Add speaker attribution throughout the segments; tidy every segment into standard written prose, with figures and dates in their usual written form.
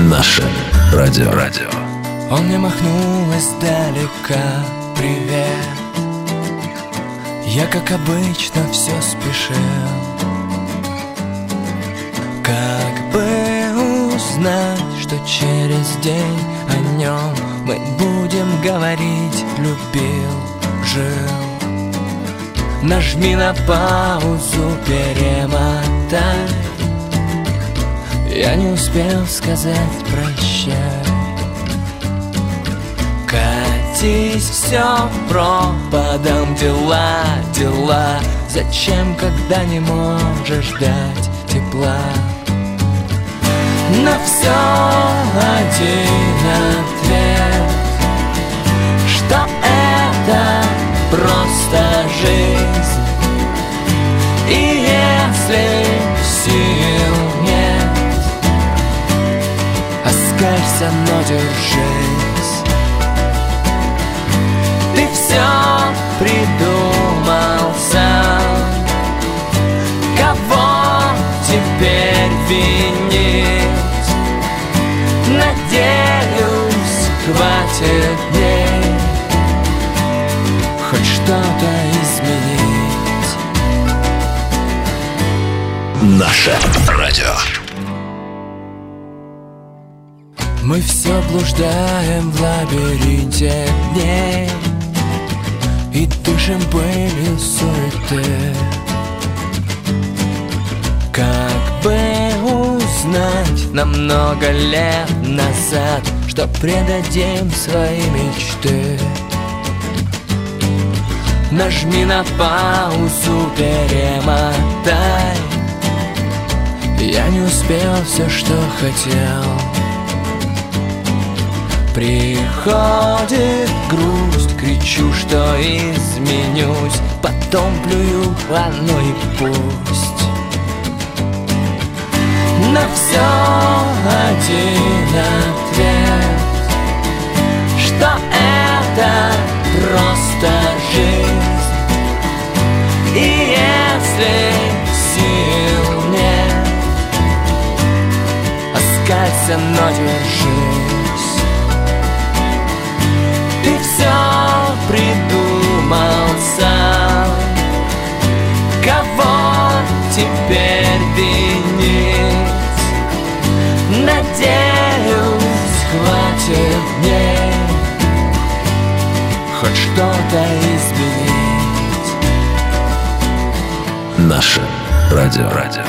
Speaker 1: Наше радио.
Speaker 2: Он мне махнул издалека привет. Я, как обычно, все спешил, как бы узнать, что через день о нем мы будем говорить. Любил, жил. Нажми на паузу, перемотай. Я не успел сказать прощай. Катись все пропадом, дела. Зачем, когда не можешь дать тепла? На все один ответ, что это просто жизнь. И если сил нет, оскалься, но держись. Ты все придумал сам. Кого теперь винить? Надеюсь, хватит дней хоть что-то изменить.
Speaker 1: Наше радио.
Speaker 2: Мы все блуждаем в лабиринте дней и дышим пылью суеты. Как бы узнать на много лет назад, что предадим свои мечты? Нажми на паузу, перемотай. Я не успел все, что хотел. Приходит грусть, кричу, что изменюсь, потом плюю, оно и пусть. На все один ответ, что это просто жизнь. И если сил нет, оскалься, но держись. Ты все придумал сам. Кого теперь винить? Надеюсь, хватит дней хоть что-то изменить.
Speaker 1: Наше радио.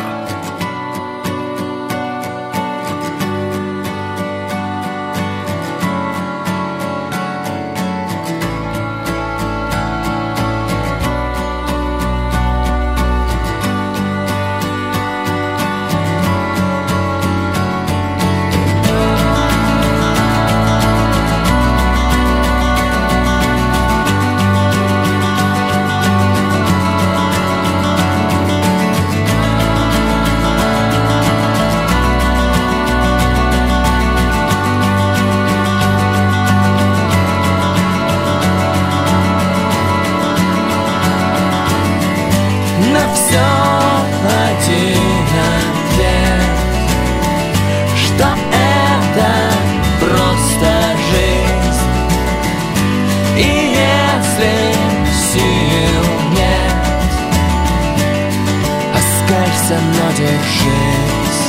Speaker 2: Но держись.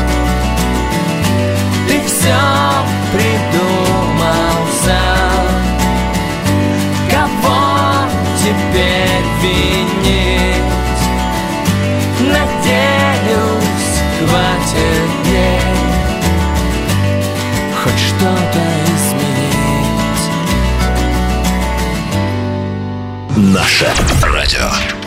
Speaker 2: Ты все придумал сам. Кого теперь винить? Надеюсь, хватит дней хоть что-то изменить.
Speaker 1: Наше радио.